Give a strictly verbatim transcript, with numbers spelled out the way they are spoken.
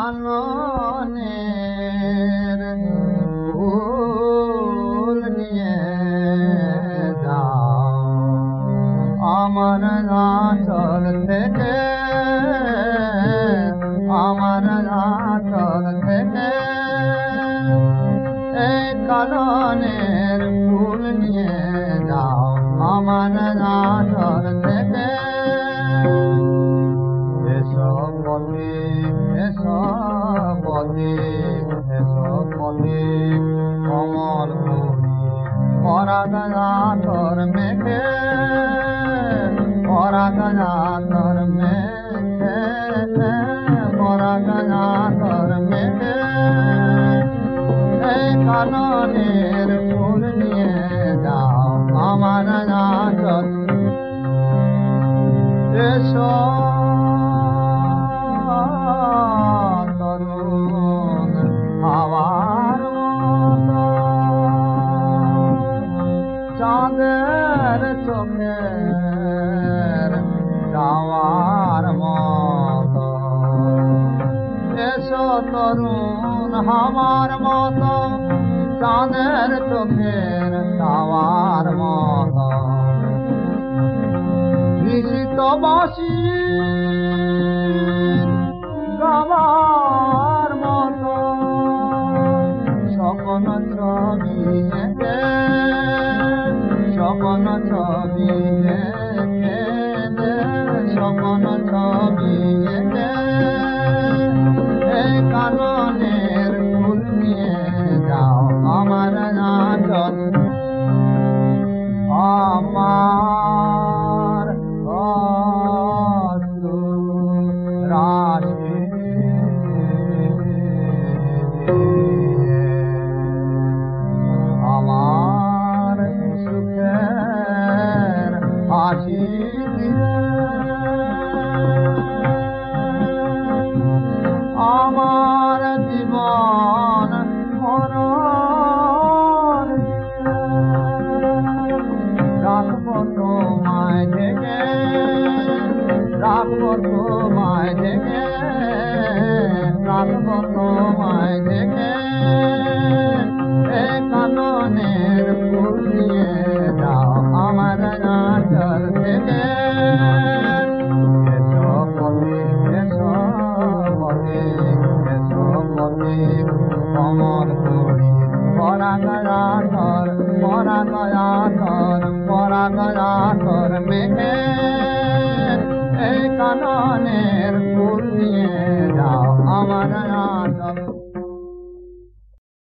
কাননের ফুল নিয়ে যাও আমার আঁচল থেকে, আমার আঁচল থেকে এই কাননের ফুল নিয়ে যাও আমার আঁচল থেকে। এসব পথিক এসব পথিক এসব পথিক কমল করি পরাগ আতর মেঘে, পরাগ আতর মেঘে, পরাগ আতর মেঘে এই কাননের ফুল নিয়ে যাও আমার আঁচল। এসব তরুণ হাওয়ার মতো চাঁদের চোখের যাওয়ার মতো, এসো তরুণ হাওয়ার মতো চাঁদের চোখের যাওয়ার মতো। নিশিত বাসি গাবার মতো স্বপ্ন ছবি এঁকে, স্বপ্ন ছবি এঁকে, স্বপ্ন ছবি এঁকে এই কাননের ফুল নিয়ে যাও আমার আঁচল। আমার অশ্রু রাশি আমার সুখের হাসি দিয়ে, আমার জীবন মরণ রাখবো তোমায় ঢেকে, রাখবো তোমায় ঢেকে, রাখবো তোমায় ঢেকে এই কাননের ফুল নিয়ে যাও আমার আঁচল থেকে। এসো পথিক এসো পথিক এসো পথিক কমল করি পরাগ আতর, পরাগ আতর, পরাগ আতর মেঘে এই কাননের ফুল নিয়ে যাও আমার আঁচল।